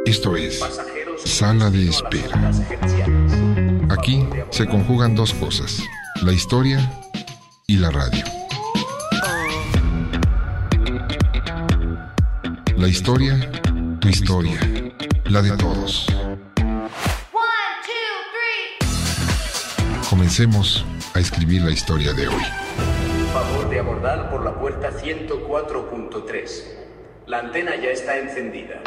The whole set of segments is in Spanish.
Esto es Sala de Espera. Aquí se conjugan dos cosas, la historia y la radio. La historia, tu historia, la de todos. Comencemos a escribir la historia de hoy. Favor de abordar por la puerta 104.3. La antena ya está encendida.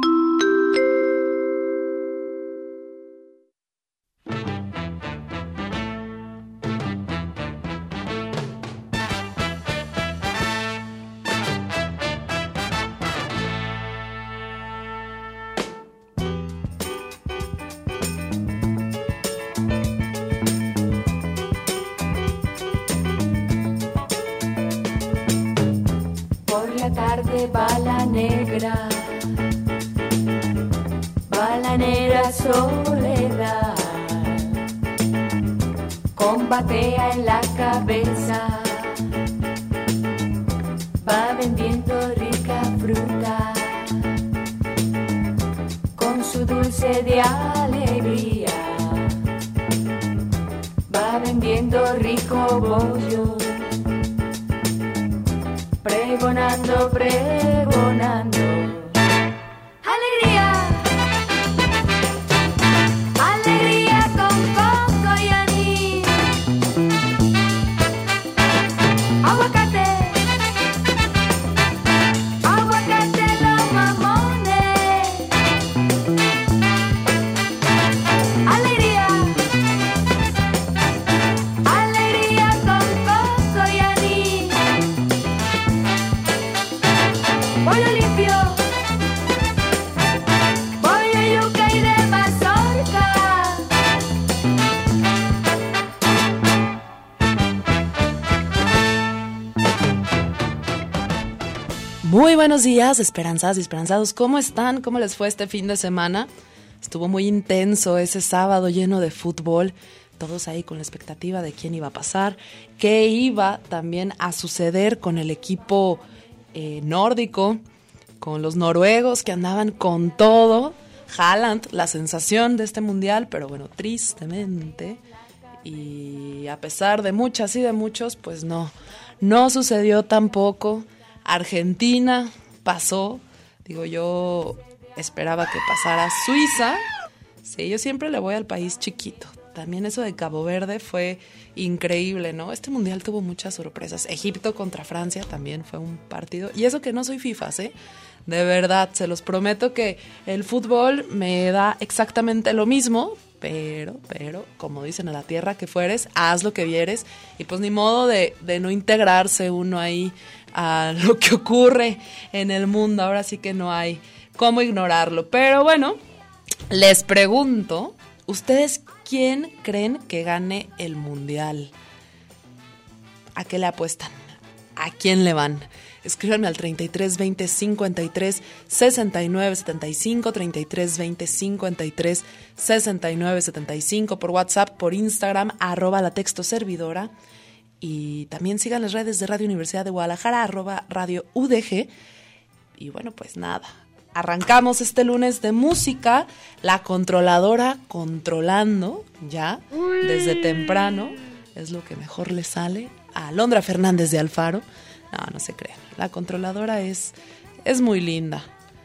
Va la negra soledad, con batea en la cabeza, va vendiendo rica fruta, con su dulce de alegría, va vendiendo rico bollo, pregonando, pregonando. ¡Alegría! ¡Alegría con coco y anís! ¡Aguacate! ¡Aguacate los mamones! ¡Alegría! ¡Alegría con coco y anís! ¡Pollo limpio! ¡Pollo yuca y de mazorca! Muy buenos días, esperanzadas y esperanzados. ¿Cómo están? ¿Cómo les fue este fin de semana? Estuvo muy intenso ese sábado lleno de fútbol. Todos ahí con la expectativa de quién iba a pasar, qué iba también a suceder con el equipo nórdico, con los noruegos que andaban con todo. Haaland, la sensación de este mundial, pero bueno, tristemente, y a pesar de muchas y de muchos, pues no sucedió tampoco. Argentina pasó, digo, yo esperaba que pasara Suiza. Sí, yo siempre le voy al país chiquito. También eso de Cabo Verde fue increíble, ¿no? Este mundial tuvo muchas sorpresas. Egipto contra Francia también fue un partido. Y eso que no soy fifas, ¿eh? De verdad, se los prometo que el fútbol me da exactamente lo mismo, pero, como dicen, a la tierra que fueres, haz lo que vieres. Y pues ni modo de no integrarse uno ahí a lo que ocurre en el mundo. Ahora sí que no hay cómo ignorarlo. Pero bueno, les pregunto, ¿ustedes quién creen que gane el mundial? ¿A qué le apuestan? ¿A quién le van? Escríbanme al 33 20 53 69 75, 33 20 53 69 75 por WhatsApp, por Instagram, @latextoservidora. Y también sigan las redes de Radio Universidad de Guadalajara, @Radio UDG. Y bueno, pues nada, arrancamos este lunes de música. La controladora controlando ya desde temprano. Es lo que mejor le sale a Alondra Fernández de Alfaro. No se crean. La controladora es muy linda.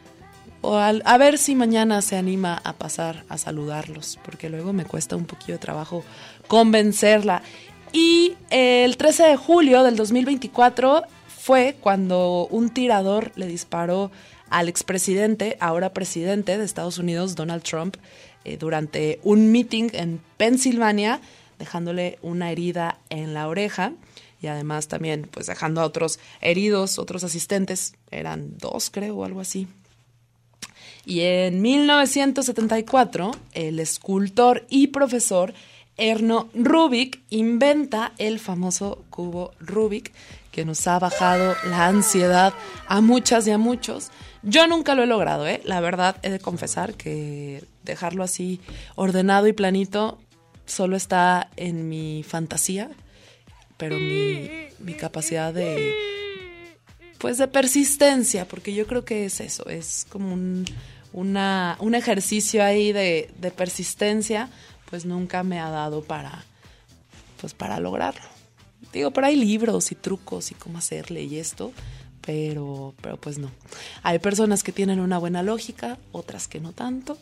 A ver si mañana se anima a pasar a saludarlos, porque luego me cuesta un poquito de trabajo convencerla. Y el 13 de julio del 2024 fue cuando un tirador le disparó al expresidente, ahora presidente de Estados Unidos, Donald Trump, durante un meeting en Pensilvania, dejándole una herida en la oreja y además también pues dejando a otros heridos, otros asistentes, eran 2 creo o algo así. Y en 1974, el escultor y profesor Erno Rubik inventa el famoso cubo Rubik, que nos ha bajado la ansiedad a muchas y a muchos. Yo nunca lo he logrado, la verdad he de confesar que dejarlo así ordenado y planito solo está en mi fantasía, pero mi capacidad de persistencia, porque yo creo que es eso, es como un ejercicio ahí de persistencia, pues nunca me ha dado para lograrlo. Digo, pero hay libros y trucos y cómo hacerle y esto, pero pues no. Hay personas que tienen una buena lógica, otras que no tanto,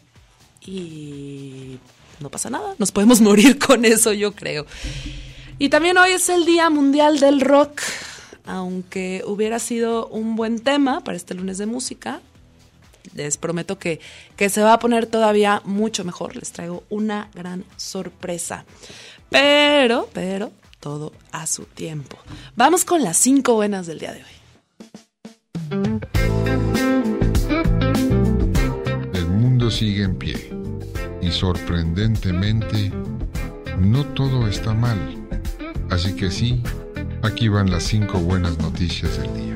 y no pasa nada, nos podemos morir con eso, yo creo. Y también hoy es el Día Mundial del Rock, aunque hubiera sido un buen tema para este lunes de música. Les prometo que se va a poner todavía mucho mejor. Les traigo una gran sorpresa. Pero, todo a su tiempo. Vamos con las 5 buenas del día de hoy. El mundo sigue en pie. Y sorprendentemente, no todo está mal. Así que sí, aquí van las 5 buenas noticias del día.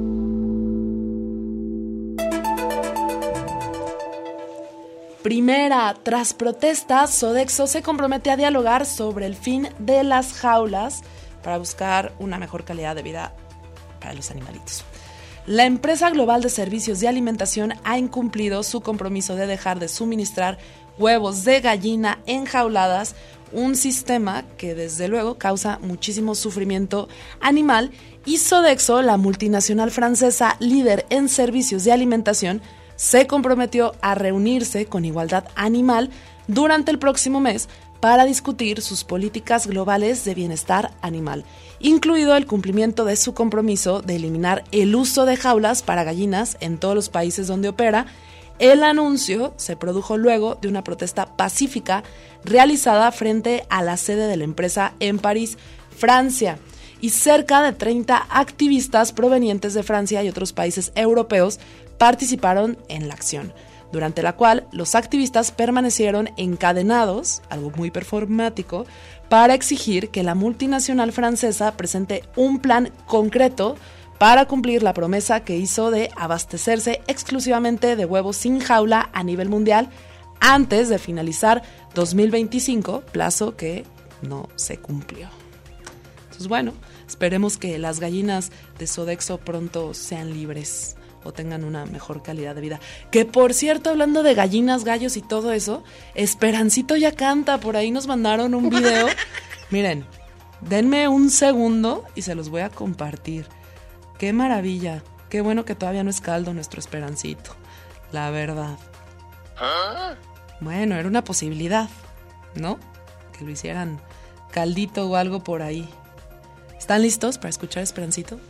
Primera, tras protestas, Sodexo se compromete a dialogar sobre el fin de las jaulas para buscar una mejor calidad de vida para los animalitos. La empresa global de servicios de alimentación ha incumplido su compromiso de dejar de suministrar huevos de gallina enjauladas, un sistema que desde luego causa muchísimo sufrimiento animal, y Sodexo, la multinacional francesa líder en servicios de alimentación, se comprometió a reunirse con Igualdad Animal durante el próximo mes para discutir sus políticas globales de bienestar animal, incluido el cumplimiento de su compromiso de eliminar el uso de jaulas para gallinas en todos los países donde opera. El anuncio se produjo luego de una protesta pacífica realizada frente a la sede de la empresa en París, Francia, y cerca de 30 activistas provenientes de Francia y otros países europeos participaron en la acción, durante la cual los activistas permanecieron encadenados, algo muy performático, para exigir que la multinacional francesa presente un plan concreto para cumplir la promesa que hizo de abastecerse exclusivamente de huevos sin jaula a nivel mundial antes de finalizar 2025, plazo que no se cumplió. Entonces, bueno, esperemos que las gallinas de Sodexo pronto sean libres o tengan una mejor calidad de vida. Que por cierto, hablando de gallinas, gallos y todo eso, Esperancito ya canta, por ahí nos mandaron un video. Miren, denme un segundo y se los voy a compartir. Qué maravilla, qué bueno que todavía no es caldo nuestro Esperancito, la verdad. Bueno, era una posibilidad, ¿no? Que lo hicieran caldito o algo por ahí. ¿Están listos para escuchar Esperancito?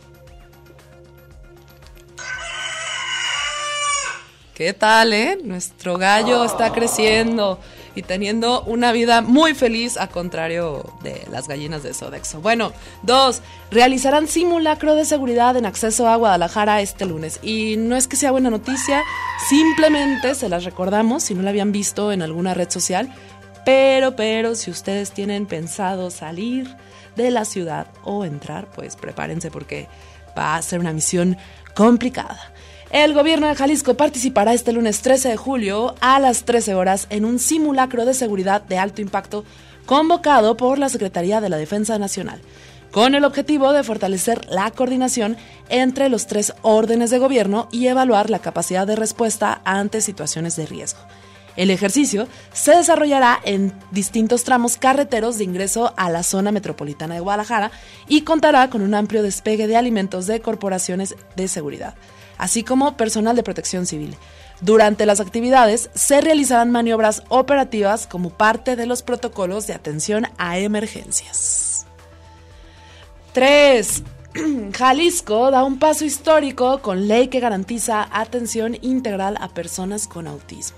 ¿Qué tal, Nuestro gallo está creciendo y teniendo una vida muy feliz, a contrario de las gallinas de Sodexo. Bueno, 2, realizarán simulacro de seguridad en acceso a Guadalajara este lunes. Y no es que sea buena noticia, simplemente se las recordamos si no la habían visto en alguna red social. Pero si ustedes tienen pensado salir de la ciudad o entrar, pues prepárense porque va a ser una misión complicada. El gobierno de Jalisco participará este lunes 13 de julio a las 13 horas en un simulacro de seguridad de alto impacto convocado por la Secretaría de la Defensa Nacional, con el objetivo de fortalecer la coordinación entre los 3 órdenes de gobierno y evaluar la capacidad de respuesta ante situaciones de riesgo. El ejercicio se desarrollará en distintos tramos carreteros de ingreso a la zona metropolitana de Guadalajara y contará con un amplio despegue de elementos de corporaciones de seguridad, así como personal de protección civil. Durante las actividades se realizarán maniobras operativas como parte de los protocolos de atención a emergencias. 3. Jalisco da un paso histórico con ley que garantiza atención integral a personas con autismo.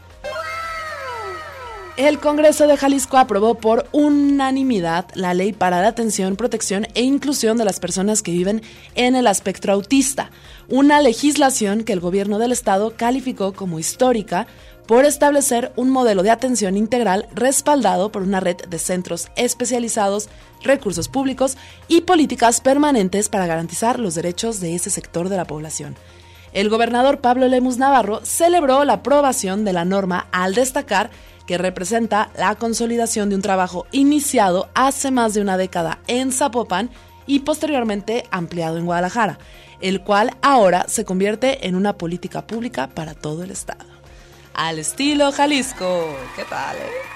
El Congreso de Jalisco aprobó por unanimidad la ley para la atención, protección e inclusión de las personas que viven en el espectro autista, una legislación que el gobierno del estado calificó como histórica por establecer un modelo de atención integral respaldado por una red de centros especializados, recursos públicos y políticas permanentes para garantizar los derechos de ese sector de la población. El gobernador Pablo Lemus Navarro celebró la aprobación de la norma al destacar que representa la consolidación de un trabajo iniciado hace más de una década en Zapopan y posteriormente ampliado en Guadalajara, el cual ahora se convierte en una política pública para todo el estado. al estilo Jalisco. ¿Qué tal,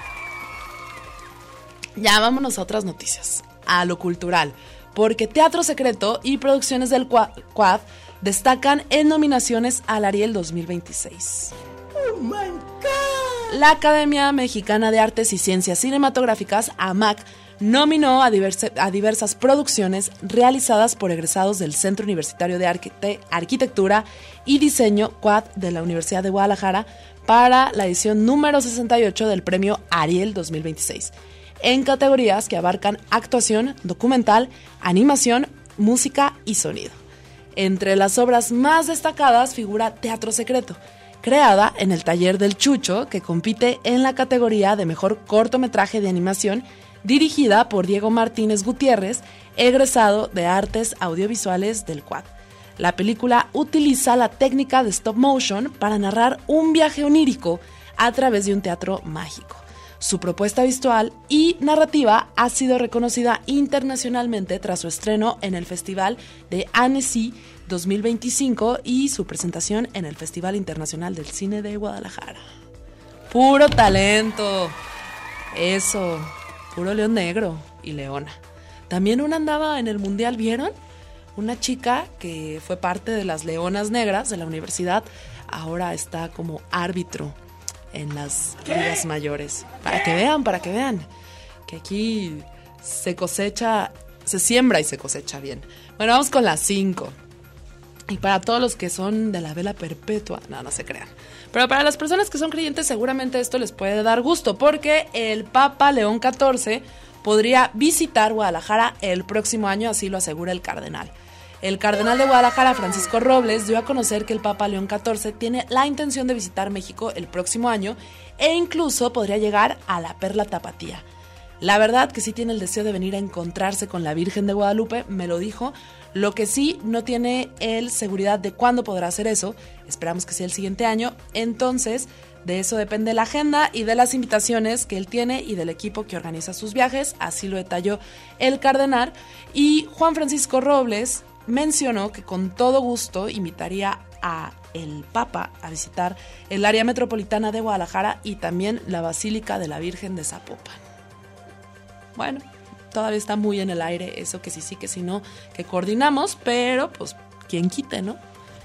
Ya vámonos a otras noticias, a lo cultural, porque Teatro Secreto y producciones del Quad destacan en nominaciones al Ariel 2026. ¡Oh, my God! La Academia Mexicana de Artes y Ciencias Cinematográficas, AMAC, nominó a diversas producciones realizadas por egresados del Centro Universitario de Arquitectura y Diseño Quad de la Universidad de Guadalajara para la edición número 68 del Premio Ariel 2026, en categorías que abarcan actuación, documental, animación, música y sonido. Entre las obras más destacadas figura Teatro Secreto, creada en el Taller del Chucho, que compite en la categoría de Mejor Cortometraje de Animación, dirigida por Diego Martínez Gutiérrez, egresado de Artes Audiovisuales del Quad. La película utiliza la técnica de stop motion para narrar un viaje onírico a través de un teatro mágico. Su propuesta visual y narrativa ha sido reconocida internacionalmente tras su estreno en el Festival de Annecy 2025 y su presentación en el Festival Internacional del Cine de Guadalajara. ¡Puro talento! Eso, puro león negro y leona. También una andaba en el Mundial, ¿vieron? Una chica que fue parte de las Leonas Negras de la universidad, ahora está como árbitro en las ligas mayores. Para que vean, que aquí se cosecha, se siembra y se cosecha bien. Bueno, vamos con las 5. Y para todos los que son de la vela perpetua, no se crean. Pero para las personas que son creyentes, seguramente esto les puede dar gusto, porque el Papa León XIV podría visitar Guadalajara el próximo año, así lo asegura el cardenal. El cardenal de Guadalajara, Francisco Robles, dio a conocer que el Papa León XIV tiene la intención de visitar México el próximo año e incluso podría llegar a la Perla Tapatía. La verdad que sí tiene el deseo de venir a encontrarse con la Virgen de Guadalupe, me lo dijo. Lo que sí, no tiene él seguridad de cuándo podrá hacer eso. Esperamos que sea el siguiente año. Entonces, de eso depende la agenda y de las invitaciones que él tiene y del equipo que organiza sus viajes. Así lo detalló el cardenal. Y Juan Francisco Robles mencionó que con todo gusto invitaría a el Papa a visitar el área metropolitana de Guadalajara y también la Basílica de la Virgen de Zapopan. Bueno, todavía está muy en el aire eso, que sí, que si no, que coordinamos, pero pues, ¿quién quite, no?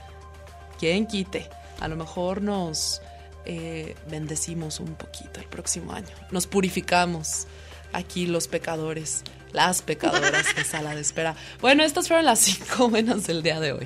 ¿Quién quite? A lo mejor nos bendecimos un poquito el próximo año. Nos purificamos aquí los pecadores, las pecadoras de sala de espera. Bueno, estas fueron las 5 buenas del día de hoy.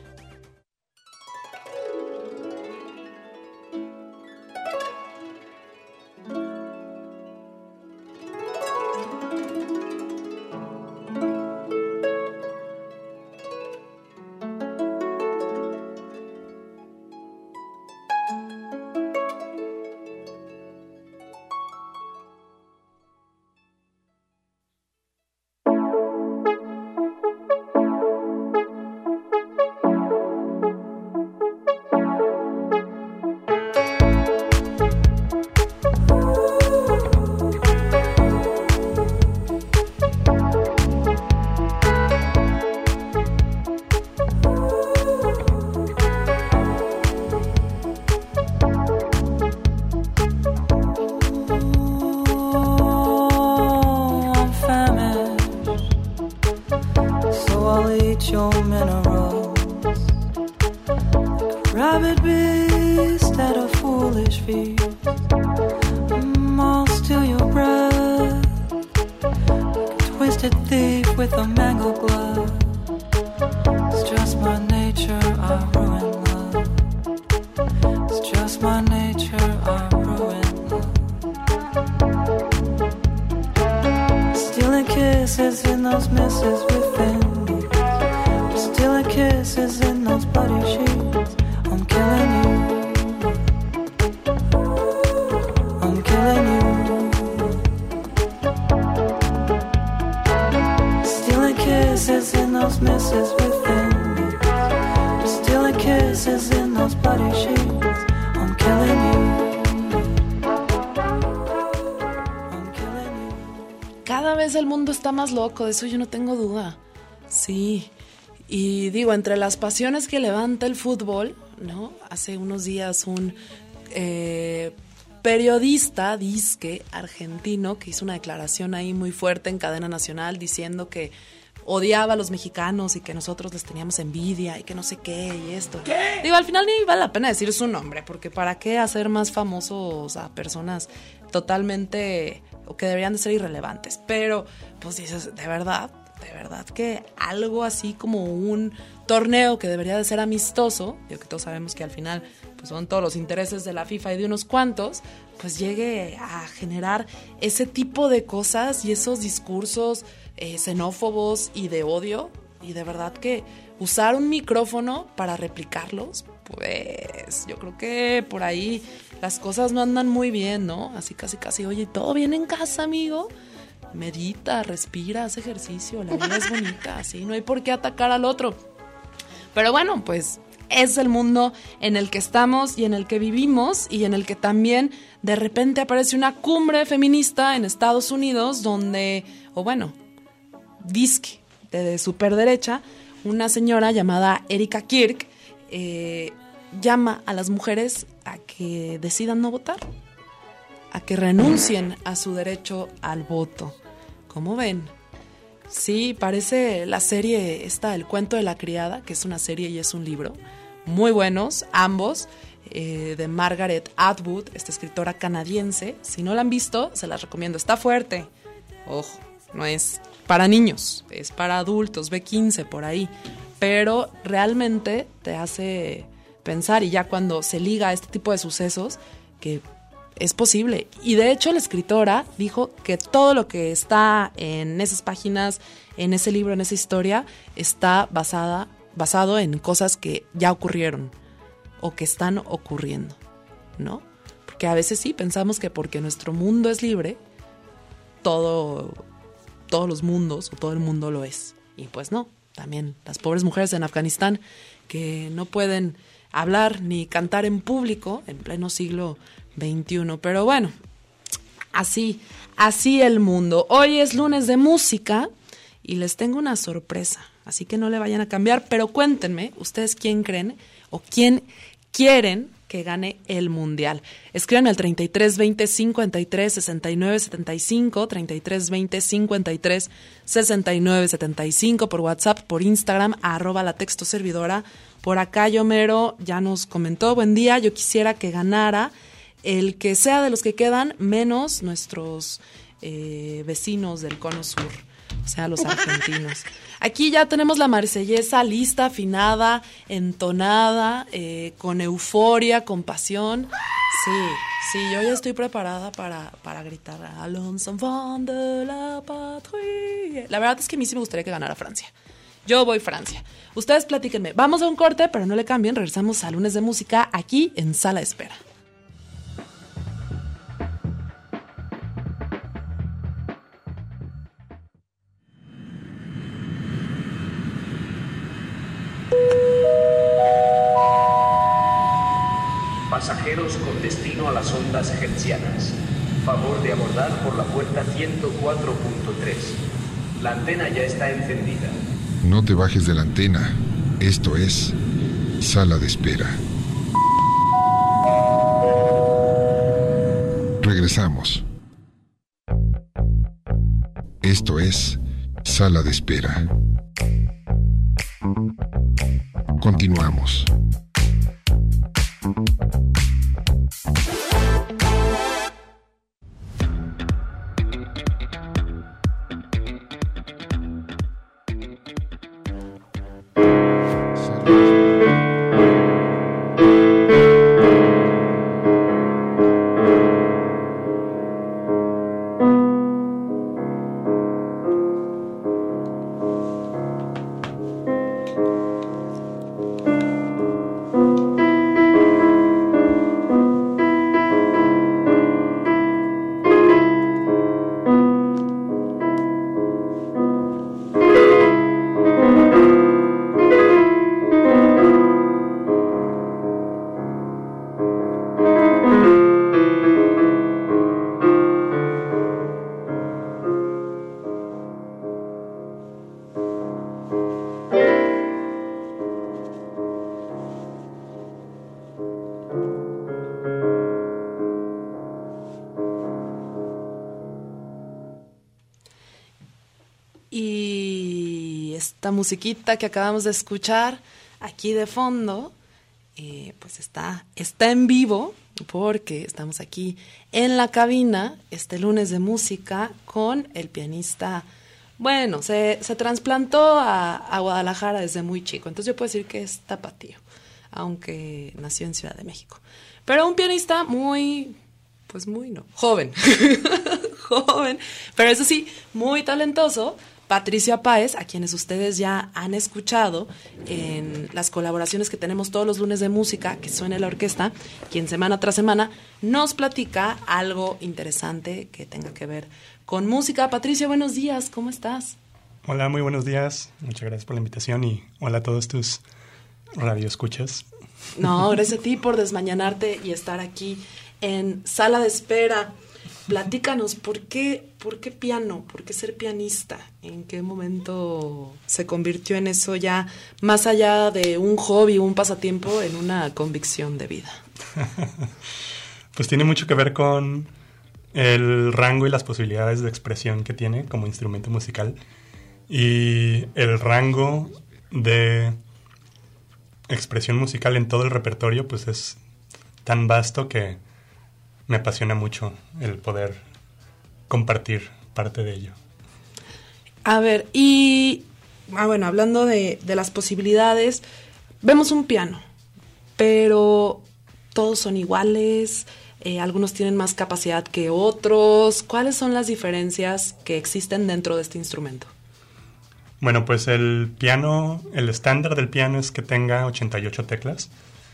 Cada vez el mundo está más loco, de eso yo no tengo duda. Sí, y digo, entre las pasiones que levanta el fútbol, ¿no? Hace unos días un periodista disque argentino que hizo una declaración ahí muy fuerte en cadena nacional diciendo que odiaba a los mexicanos y que nosotros les teníamos envidia y que no sé qué y esto. ¿Qué? Digo, al final ni vale la pena decir su nombre, porque ¿para qué hacer más famosos a personas totalmente o que deberían de ser irrelevantes? Pero, pues dices, de verdad que algo así como un torneo que debería de ser amistoso, yo que todos sabemos que al final pues son todos los intereses de la FIFA y de unos cuantos, pues llegue a generar ese tipo de cosas y esos discursos xenófobos y de odio, y de verdad que usar un micrófono para replicarlos, pues yo creo que por ahí las cosas no andan muy bien, ¿no? Así casi, oye, ¿todo bien en casa, amigo? Medita, respira, haz ejercicio, la vida es bonita, así, no hay por qué atacar al otro. Pero bueno, pues es el mundo en el que estamos y en el que vivimos y en el que también de repente aparece una cumbre feminista en Estados Unidos donde, disque de superderecha, una señora llamada Erika Kirk llama a las mujeres a que decidan no votar, a que renuncien a su derecho al voto. ¿Cómo ven? Sí, parece la serie esta, El cuento de la criada, que es una serie y es un libro. Muy buenos, ambos, de Margaret Atwood, esta escritora canadiense. Si no la han visto, se las recomiendo. Está fuerte. Ojo, no es para niños, es para adultos, B15 por ahí. Pero realmente te hace pensar, y ya cuando se liga a este tipo de sucesos, que es posible. Y de hecho la escritora dijo que todo lo que está en esas páginas, en ese libro, en esa historia, está basado en cosas que ya ocurrieron o que están ocurriendo, ¿no? Porque a veces sí pensamos que porque nuestro mundo es libre, todos los mundos o todo el mundo lo es. Y pues no, también las pobres mujeres en Afganistán que no pueden hablar ni cantar en público en pleno siglo XXI. Pero bueno, así el mundo. Hoy es lunes de música y les tengo una sorpresa, así que no le vayan a cambiar, pero cuéntenme, ¿ustedes quién creen o quién quieren que gane el mundial? Escríbanme al 33 20 53 69 75, 33 20 53 69 75 por WhatsApp, por Instagram, @latextoservidora. Por acá Yomero ya nos comentó, buen día, yo quisiera que ganara el que sea de los que quedan, menos nuestros vecinos del Cono Sur, o sea, los argentinos. Aquí ya tenemos la marsellesa lista, afinada, entonada, con euforia, con pasión. Sí, yo ya estoy preparada para gritar Alonso enfant de la patrie. La verdad es que a mí sí me gustaría que ganara Francia. Yo voy Francia. Ustedes platíquenme. Vamos a un corte, pero no le cambien. Regresamos a Lunes de Música aquí en Sala de Espera. Pasajeros con destino a las ondas hertzianas. Favor de abordar por la puerta 104.3. La antena ya está encendida. No te bajes de la antena. Esto es Sala de Espera. Regresamos. Esto es Sala de Espera. Continuamos. esta musiquita que acabamos de escuchar aquí de fondo, pues está en vivo porque estamos aquí en la cabina este lunes de música con el pianista. Bueno, se trasplantó a Guadalajara desde muy chico, entonces yo puedo decir que es tapatío, aunque nació en Ciudad de México. Pero un pianista muy joven, joven, pero eso sí, muy talentoso. Patricio Páez, a quienes ustedes ya han escuchado en las colaboraciones que tenemos todos los lunes de música, que suena la orquesta, quien semana tras semana nos platica algo interesante que tenga que ver con música. Patricio, buenos días, ¿cómo estás? Hola, muy buenos días, muchas gracias por la invitación y hola a todos tus radioescuchas. No, gracias a ti por desmañanarte y estar aquí en sala de espera. Platícanos, ¿por qué piano? ¿Por qué ser pianista? ¿En qué momento se convirtió en eso ya, más allá de un hobby, un pasatiempo, en una convicción de vida? Pues tiene mucho que ver con el rango y las posibilidades de expresión que tiene como instrumento musical y el rango de expresión musical en todo el repertorio pues es tan vasto que me apasiona mucho el poder compartir parte de ello. A ver, bueno, hablando de las posibilidades, vemos un piano, pero todos son iguales, algunos tienen más capacidad que otros. ¿Cuáles son las diferencias que existen dentro de este instrumento? Bueno, pues el piano, el estándar del piano es que tenga 88 teclas.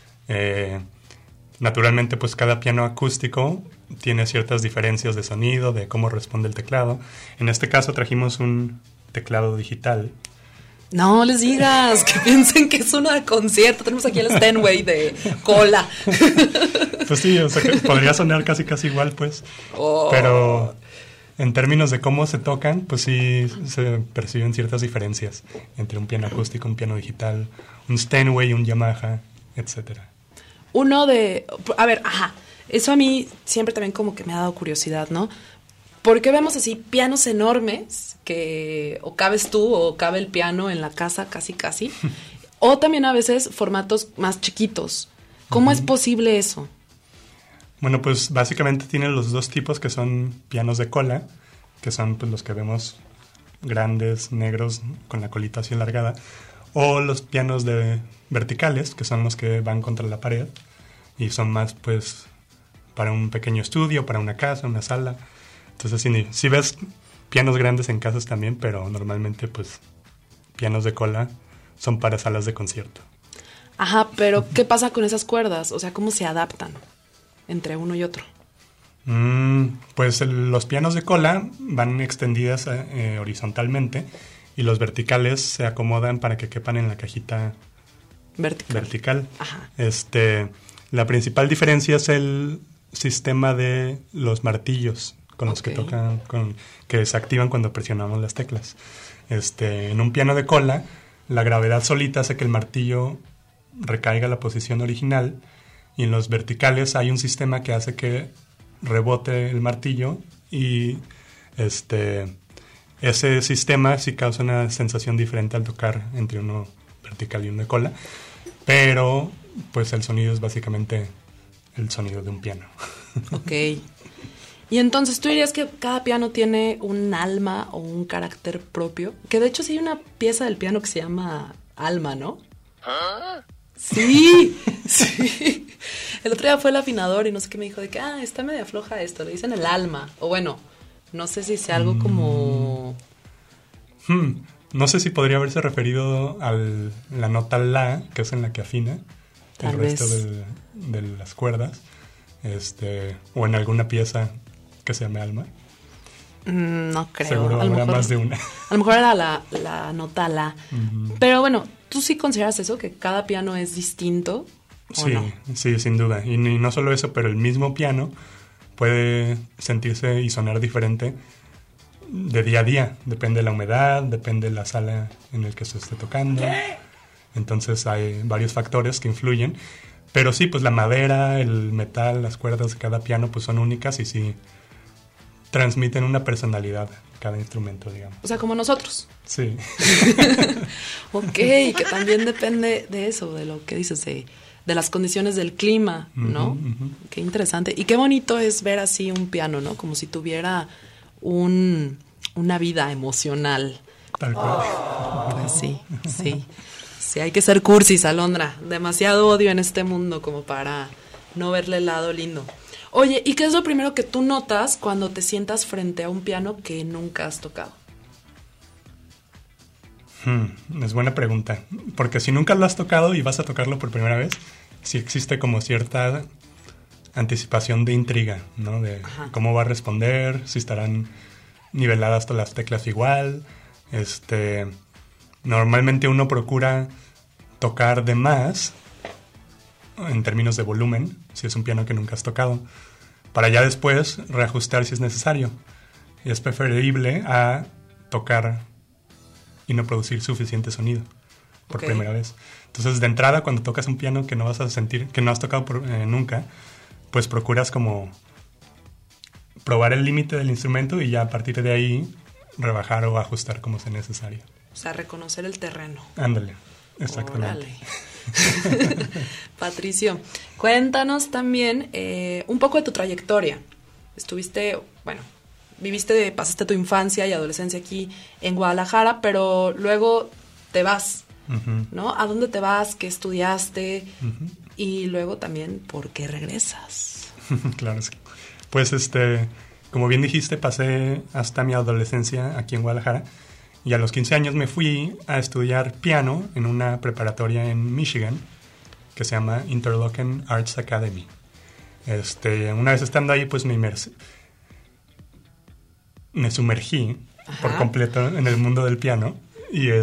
Naturalmente, pues cada piano acústico tiene ciertas diferencias de sonido, de cómo responde el teclado. En este caso trajimos un teclado digital. No les digas, que piensen que es uno de concierto. Tenemos aquí el Steinway de cola. Pues sí, o sea, que podría sonar casi igual, pues. Oh. Pero en términos de cómo se tocan, pues sí se perciben ciertas diferencias entre un piano acústico, un piano digital, un Steinway, un Yamaha, etcétera. Eso a mí siempre también como que me ha dado curiosidad, ¿no? Porque vemos así pianos enormes que o cabes tú o cabe el piano en la casa casi, o también a veces formatos más chiquitos. ¿Cómo es posible eso? Bueno, pues básicamente tiene los dos tipos que son pianos de cola, que son pues los que vemos grandes, negros, con la colita así alargada, o los pianos de verticales, que son los que van contra la pared y son más pues para un pequeño estudio, para una casa, una sala. Entonces sí ves pianos grandes en casas también, pero normalmente pues pianos de cola son para salas de concierto. Ajá, pero ¿qué pasa con esas cuerdas? O sea, ¿cómo se adaptan entre uno y otro? Pues los pianos de cola van extendidas horizontalmente y los verticales se acomodan para que quepan en la cajita vertical. Ajá. La principal diferencia es el sistema de los martillos con los que tocan, que se activan cuando presionamos las teclas. En un piano de cola, la gravedad solita hace que el martillo recaiga a la posición original, y en los verticales hay un sistema que hace que rebote el martillo y ese sistema sí causa una sensación diferente al tocar entre uno vertical y uno de cola, pero pues el sonido es básicamente el sonido de un piano. Ok. Y entonces, ¿tú dirías que cada piano tiene un alma o un carácter propio? Que de hecho sí hay una pieza del piano que se llama Alma, ¿no? ¿Ah? Sí. El otro día fue el afinador y no sé qué me dijo de que, está media floja esto, le dicen el alma. O bueno, no sé si sea algo como... No sé si podría haberse referido a la nota La, que es en la que afina el resto de las cuerdas, o en alguna pieza que se llame alma. No creo. Seguro habrá más de una. A lo mejor era la nota La. Uh-huh. Pero bueno, ¿tú sí consideras eso, que cada piano es distinto? ¿O sí, no? Sí, sin duda. Y no solo eso, pero el mismo piano puede sentirse y sonar diferente de día a día. Depende de la humedad, depende de la sala en la que se esté tocando. Entonces hay varios factores que influyen. Pero sí, pues la madera, el metal, las cuerdas de cada piano pues son únicas y sí transmiten una personalidad cada instrumento, digamos. O sea, como nosotros. Sí. Ok, que también depende de eso, de lo que dices, de las condiciones del clima, ¿no? Qué interesante. Y qué bonito es ver así un piano, ¿no? Como si tuviera una vida emocional. Tal cual. Pues sí. Sí, hay que ser cursis, Alondra. Demasiado odio en este mundo como para no verle el lado lindo. Oye, ¿y qué es lo primero que tú notas cuando te sientas frente a un piano que nunca has tocado? Es buena pregunta. Porque si nunca lo has tocado y vas a tocarlo por primera vez, sí existe como cierta anticipación de intriga, ¿no? De cómo va a responder, si estarán niveladas todas las teclas igual. Normalmente uno procura tocar de más en términos de volumen, si es un piano que nunca has tocado, para ya después reajustar si es necesario. Y es preferible a tocar y no producir suficiente sonido por primera vez. Entonces, de entrada, cuando tocas un piano que no vas a sentir, que no has tocado nunca, pues procuras como probar el límite del instrumento y ya a partir de ahí rebajar o ajustar como sea necesario. O sea, reconocer el terreno. Ándale, exactamente. Órale. Patricio, cuéntanos también un poco de tu trayectoria. Pasaste tu infancia y adolescencia aquí en Guadalajara, pero luego te vas, ¿no? ¿A dónde te vas? ¿Qué estudiaste? Y luego también, ¿por qué regresas? Claro, sí. Pues como bien dijiste, pasé hasta mi adolescencia aquí en Guadalajara. Y a los 15 años me fui a estudiar piano en una preparatoria en Michigan que se llama Interlochen Arts Academy. Una vez estando ahí, pues me sumergí por completo en el mundo del piano y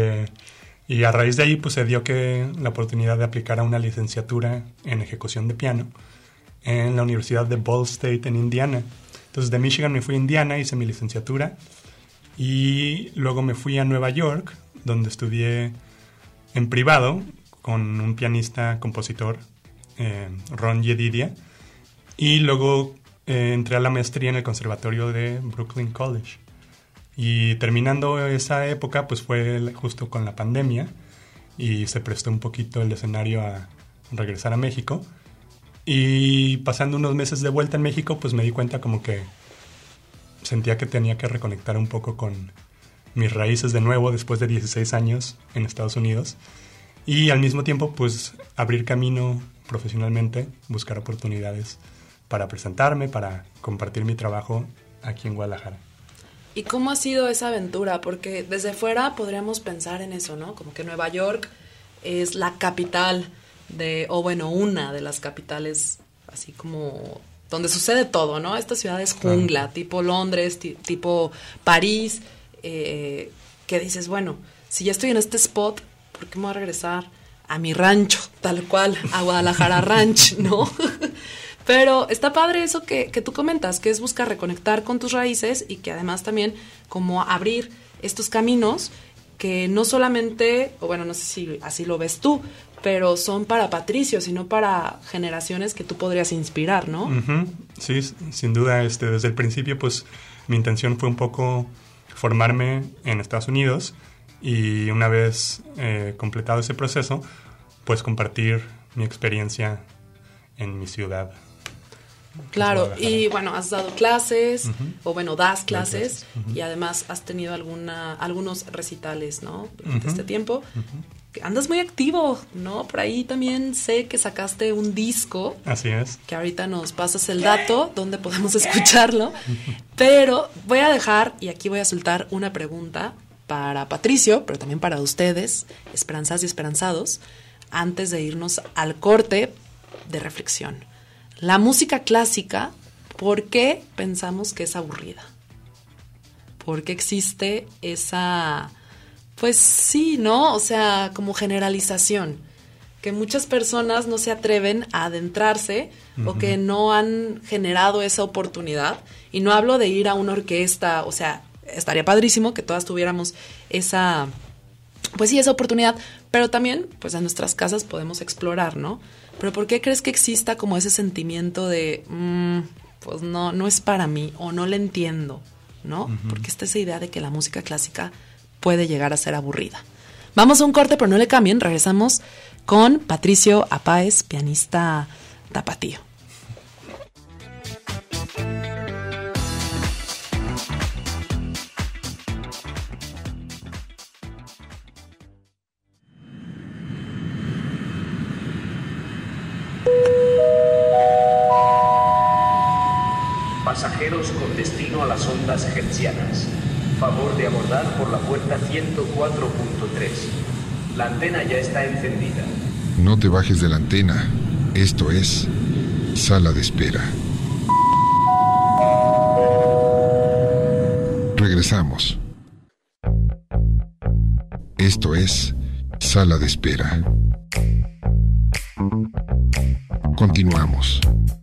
a raíz de ahí pues se dio la oportunidad de aplicar a una licenciatura en ejecución de piano en la Universidad de Ball State en Indiana. Entonces de Michigan me fui a Indiana, hice mi licenciatura. Y luego me fui a Nueva York, donde estudié en privado con un pianista, compositor, Ron Yedidia. Y luego entré a la maestría en el conservatorio de Brooklyn College. Y terminando esa época, pues fue justo con la pandemia y se prestó un poquito el escenario a regresar a México. Y pasando unos meses de vuelta en México, pues me di cuenta como que sentía que tenía que reconectar un poco con mis raíces de nuevo después de 16 años en Estados Unidos y al mismo tiempo pues abrir camino profesionalmente, buscar oportunidades para presentarme, para compartir mi trabajo aquí en Guadalajara. ¿Y cómo ha sido esa aventura? Porque desde fuera podríamos pensar en eso, ¿no? Como que Nueva York es la capital una de las capitales así como donde sucede todo, ¿no? Esta ciudad es jungla, claro. Tipo Londres, tipo París, que dices, bueno, si ya estoy en este spot, ¿por qué me voy a regresar a mi rancho, tal cual, a Guadalajara Ranch, ¿no? Pero está padre eso que tú comentas, que es buscar reconectar con tus raíces y que además también como abrir estos caminos que no solamente, o bueno, no sé si así lo ves tú, pero son para Patricio, sino para generaciones que tú podrías inspirar, ¿no? Sí, sin duda, desde el principio, pues, mi intención fue un poco formarme en Estados Unidos y una vez completado ese proceso, pues, compartir mi experiencia en mi ciudad. Claro, y bueno, has dado clases, o bueno, das clases, y además has tenido algunos recitales, ¿no? Durante este tiempo. Andas muy activo, ¿no? Por ahí también sé que sacaste un disco. Así es. Que ahorita nos pasas el dato, donde podemos escucharlo. Pero voy a dejar, y aquí voy a soltar una pregunta para Patricio, pero también para ustedes, esperanzadas y esperanzados, antes de irnos al corte de reflexión. La música clásica, ¿por qué pensamos que es aburrida? ¿Por qué existe esa... Pues sí, ¿no? O sea, como generalización, que muchas personas no se atreven a adentrarse o que no han generado esa oportunidad. Y no hablo de ir a una orquesta, o sea, estaría padrísimo que todas tuviéramos esa oportunidad, pero también, pues en nuestras casas podemos explorar, ¿no? Pero ¿por qué crees que exista como ese sentimiento de, pues no es para mí o no le entiendo, ¿no? Porque está esa idea de que la música clásica puede llegar a ser aburrida. Vamos a un corte, pero no le cambien. Regresamos con Patricio Apáez, pianista tapatío. Pasajeros con destino a las ondas hertzianas. Favor de abordar por la puerta 104.3. La antena ya está encendida. No te bajes de la antena. Esto es Sala de Espera. Regresamos. Esto es Sala de Espera. Continuamos.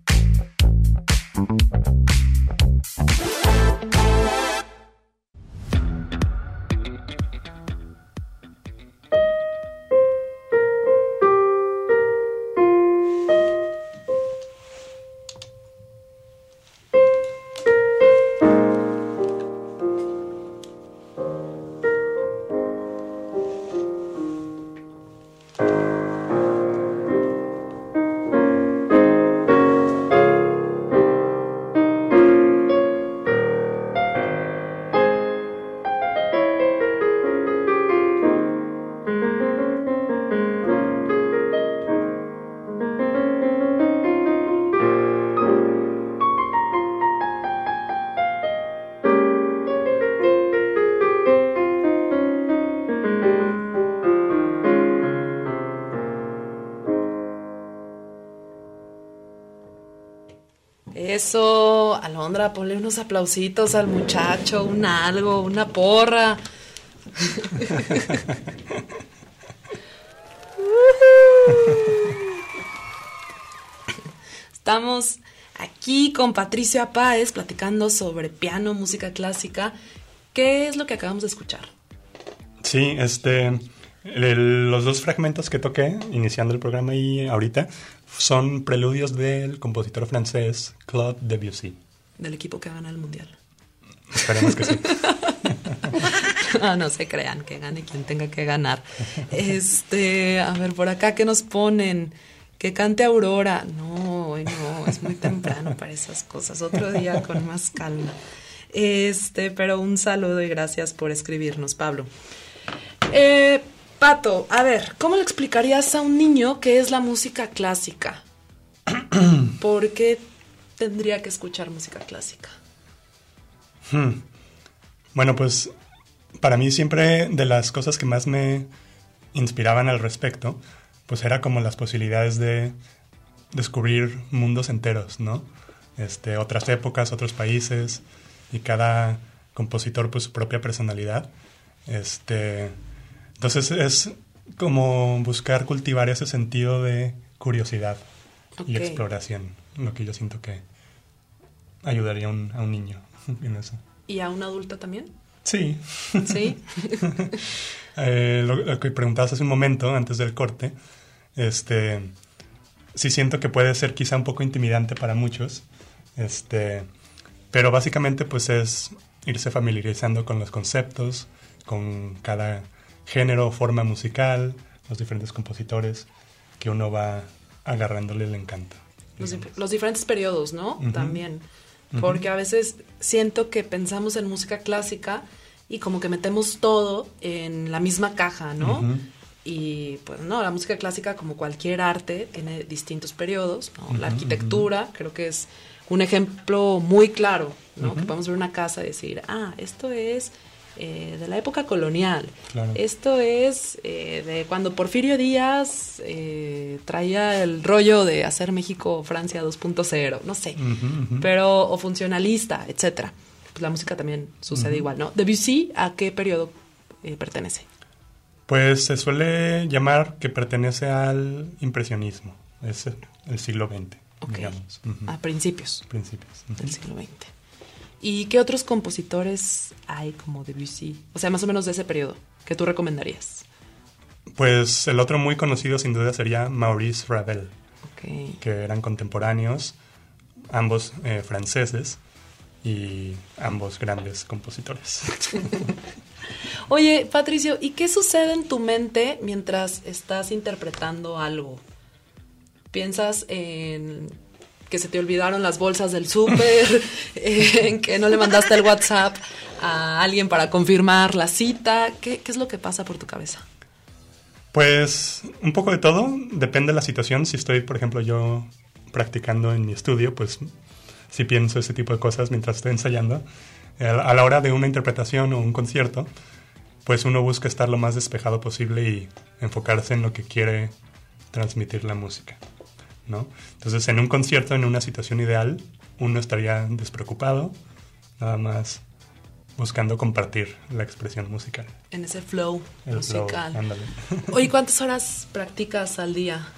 Eso, Alondra, ponle unos aplausitos al muchacho, un algo, una porra. Estamos aquí con Patricio Apáez platicando sobre piano, música clásica. ¿Qué es lo que acabamos de escuchar? Sí, los dos fragmentos que toqué iniciando el programa y ahorita son preludios del compositor francés Claude Debussy. Del equipo que gana el Mundial. Esperemos que sí. No se crean, que gane quien tenga que ganar. A ver, por acá, ¿qué nos ponen? Que cante Aurora. No, hoy no, es muy temprano para esas cosas. Otro día con más calma. Pero un saludo y gracias por escribirnos, Pablo. Pato, a ver, ¿cómo le explicarías a un niño qué es la música clásica? ¿Por qué tendría que escuchar música clásica? Bueno, pues para mí siempre de las cosas que más me inspiraban al respecto, pues era como las posibilidades de descubrir mundos enteros, ¿no? Otras épocas, otros países, y cada compositor pues su propia personalidad. Entonces es como buscar cultivar ese sentido de curiosidad y exploración, lo que yo siento que ayudaría a un niño en eso. ¿Y a un adulto también? Sí. ¿Sí? Lo que preguntabas hace un momento, antes del corte, sí siento que puede ser quizá un poco intimidante para muchos, pero básicamente pues es irse familiarizando con los conceptos, con cada género o forma musical, los diferentes compositores, que uno va agarrándole el encanto. Los diferentes periodos, ¿no? Uh-huh. También. Porque a veces siento que pensamos en música clásica y como que metemos todo en la misma caja, ¿no? Uh-huh. Y pues no, la música clásica, como cualquier arte, tiene distintos periodos, ¿no? La arquitectura creo que es un ejemplo muy claro, ¿no? Que podemos ver una casa y decir, esto es de la época colonial. Claro. Esto es de cuando Porfirio Díaz traía el rollo de hacer México Francia 2.0, no sé, pero o funcionalista, etcétera. Pues la música también sucede igual, ¿no? Debussy, ¿a qué periodo pertenece? Pues se suele llamar que pertenece al impresionismo, es el siglo XX, digamos. A principios. Principios. Del siglo XX. ¿Y qué otros compositores hay como Debussy? O sea, más o menos de ese periodo, que tú recomendarías. Pues el otro muy conocido sin duda sería Maurice Ravel, Okay. que eran contemporáneos. ambos franceses y ambos grandes compositores. Oye, Patricio, ¿y qué sucede en tu mente mientras estás interpretando algo? ¿Piensas en que se te olvidaron las bolsas del súper, en que no le mandaste el WhatsApp a alguien para confirmar la cita? ¿Qué es lo que pasa por tu cabeza? Pues un poco de todo, depende de la situación. Si estoy, por ejemplo, yo practicando en mi estudio, pues sí pienso ese tipo de cosas mientras estoy ensayando. A la hora de una interpretación o un concierto, pues uno busca estar lo más despejado posible y enfocarse en lo que quiere transmitir la música, ¿no? Entonces, en un concierto, en una situación ideal, uno estaría despreocupado, nada más buscando compartir la expresión musical. En ese flow El musical. flow, ándale. Oye, ¿cuántas horas practicas al día?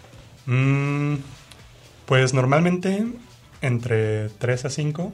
Pues normalmente entre 3 a 5.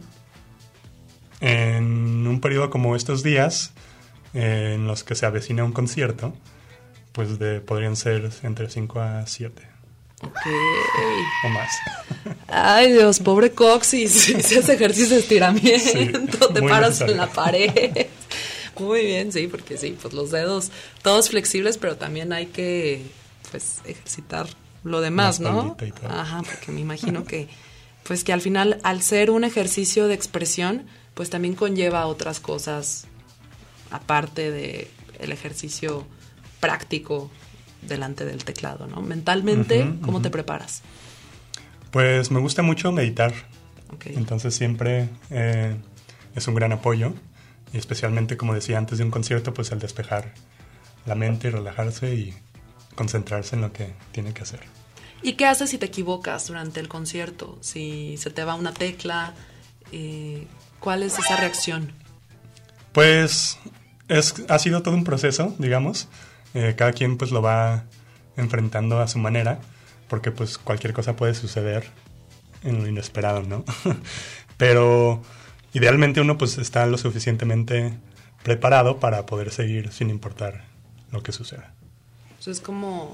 En un periodo como estos días, en los que se avecina un concierto, pues podrían ser entre 5 a 7. Ok. O más. Ay, Dios, pobre coxis. Si haces ejercicio de estiramiento, Sí, te muy paras necesario. en la pared. Muy bien, sí, porque sí, pues los dedos todos flexibles, pero también hay que, pues, ejercitar lo demás, La ¿no? espaldita y todo. Ajá, porque me imagino que, pues, que al final, al ser un ejercicio de expresión, pues también conlleva otras cosas aparte de el ejercicio práctico delante del teclado, ¿no? Mentalmente, ¿cómo te preparas? Pues me gusta mucho meditar. Okay. Entonces siempre es un gran apoyo. Y especialmente, como decía antes de un concierto, pues el despejar la mente y relajarse y concentrarse en lo que tiene que hacer. ¿Y qué haces si te equivocas durante el concierto? Si se te va una tecla, ¿cuál es esa reacción? Pues ha sido todo un proceso, digamos. Cada quien pues lo va enfrentando a su manera, porque pues cualquier cosa puede suceder en lo inesperado, ¿no? Pero idealmente uno pues está lo suficientemente preparado para poder seguir sin importar lo que suceda. Eso es como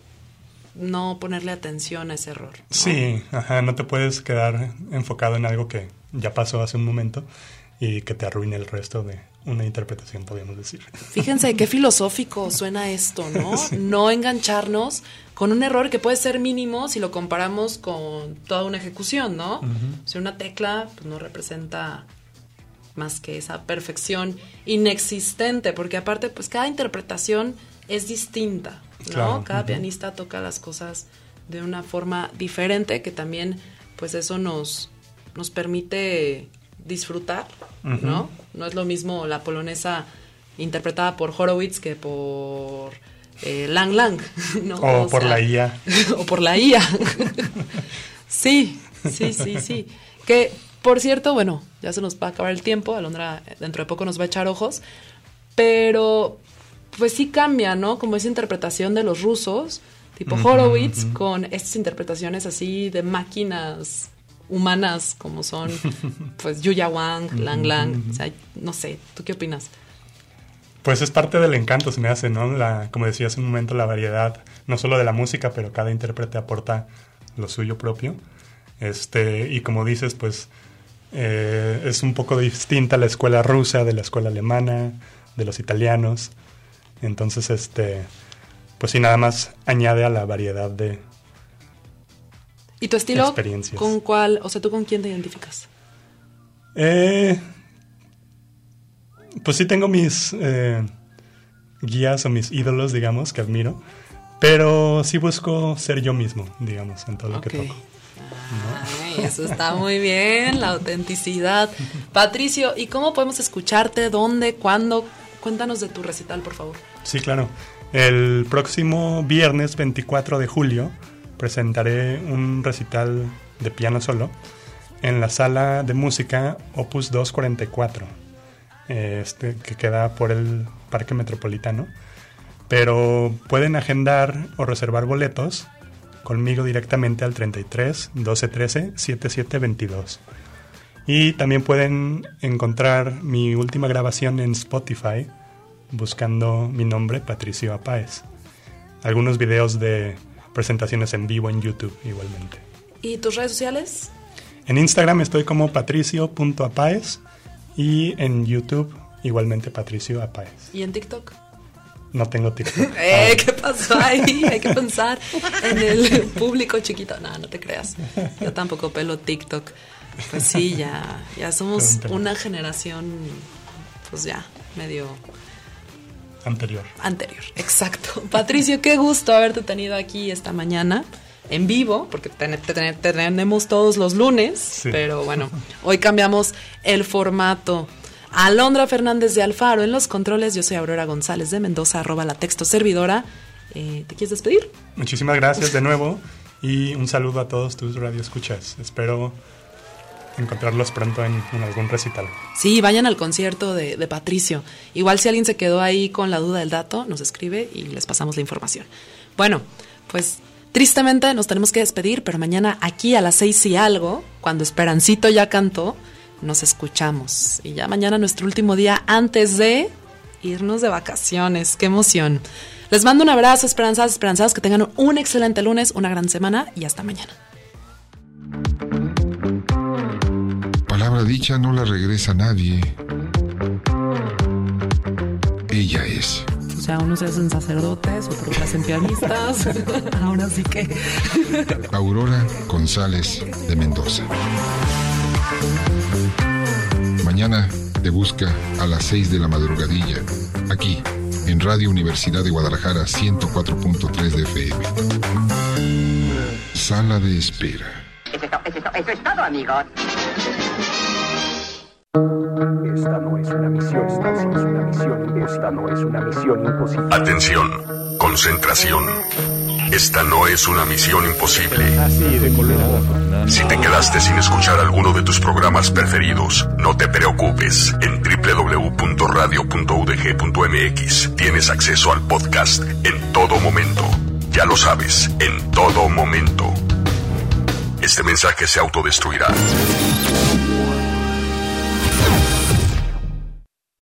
no ponerle atención a ese error, ¿no? Sí, ajá, no te puedes quedar enfocado en algo que ya pasó hace un momento y que te arruine el resto de una interpretación, podríamos decir. Fíjense qué filosófico suena esto, ¿no? Sí. No engancharnos con un error que puede ser mínimo si lo comparamos con toda una ejecución, ¿no? Si una tecla pues, no representa más que esa perfección inexistente, porque aparte, pues cada interpretación es distinta, ¿no? Claro. Cada pianista toca las cosas de una forma diferente, que también, pues eso nos permite disfrutar, ¿no? No es lo mismo la polonesa interpretada por Horowitz que por Lang Lang, ¿no? O por la IA. O por la IA. Sí. Que, por cierto, bueno, ya se nos va a acabar el tiempo, Alondra dentro de poco nos va a echar ojos, pero pues sí cambia, ¿no? Como esa interpretación de los rusos, tipo Horowitz, con estas interpretaciones así de máquinas humanas como son pues Yuya Wang, Lang Lang, o sea, no sé, ¿tú qué opinas? Pues es parte del encanto, se me hace, ¿no? Como decía hace un momento, la variedad, no solo de la música, pero cada intérprete aporta lo suyo propio. Y como dices, pues es un poco distinta la escuela rusa de la escuela alemana, de los italianos. Entonces, pues sí, nada más añade a la variedad de ¿y tu estilo? Experiencias. ¿Con cuál? O sea, ¿tú con quién te identificas? Pues sí tengo mis guías o mis ídolos, digamos, que admiro. Pero sí busco ser yo mismo, digamos, en todo lo que toco. Ay, eso está muy bien, la autenticidad. Patricio, ¿y cómo podemos escucharte? ¿Dónde? ¿Cuándo? Cuéntanos de tu recital, por favor. Sí, claro. El próximo viernes 24 de julio presentaré un recital de piano solo en la sala de música Opus 244, que queda por el Parque Metropolitano. Pero pueden agendar o reservar boletos conmigo directamente al 33 12 13 77 22. Y también pueden encontrar mi última grabación en Spotify buscando mi nombre, Patricio Apáez. Algunos videos de presentaciones en vivo en YouTube igualmente. ¿Y tus redes sociales? En Instagram estoy como patricio.apaez y en YouTube igualmente Patricio Apaez. ¿Y en TikTok? No tengo TikTok. ¿Qué pasó ahí? Hay que pensar en el público chiquito. No te creas. Yo tampoco pelo TikTok. Pues sí, ya somos una generación, pues ya, medio... Anterior, exacto. Patricio, qué gusto haberte tenido aquí esta mañana, en vivo, porque tenemos todos los lunes, sí. Pero bueno, hoy cambiamos el formato. Alondra Fernández de Alfaro en los controles, yo soy Aurora González de Mendoza, @latextoservidora. ¿Te quieres despedir? Muchísimas gracias de nuevo y un saludo a todos tus radioescuchas. Espero encontrarlos pronto en algún recital. Sí, vayan al concierto de Patricio. Igual si alguien se quedó ahí con la duda del dato, nos escribe y les pasamos la información. Bueno, pues tristemente nos tenemos que despedir, pero mañana aquí a las 6 y algo, cuando Esperancito ya cantó, nos escuchamos. Y ya mañana nuestro último día antes de irnos de vacaciones. ¡Qué emoción! Les mando un abrazo, esperanzados, que tengan un excelente lunes, una gran semana y hasta mañana. Palabra dicha no la regresa nadie. Ella es. O sea, unos se hacen sacerdotes, otros se hacen pianistas. Ahora sí que... Aurora González de Mendoza. Mañana te busca a las 6 de la madrugadilla, aquí, en Radio Universidad de Guadalajara 104.3 de FM. Sala de espera. Eso es todo, amigos. Esta no es una misión imposible. Atención, concentración. Esta no es una misión imposible. Si te quedaste sin escuchar alguno de tus programas preferidos, no te preocupes. En www.radio.udg.mx tienes acceso al podcast en todo momento. Ya lo sabes, en todo momento. Este mensaje se autodestruirá.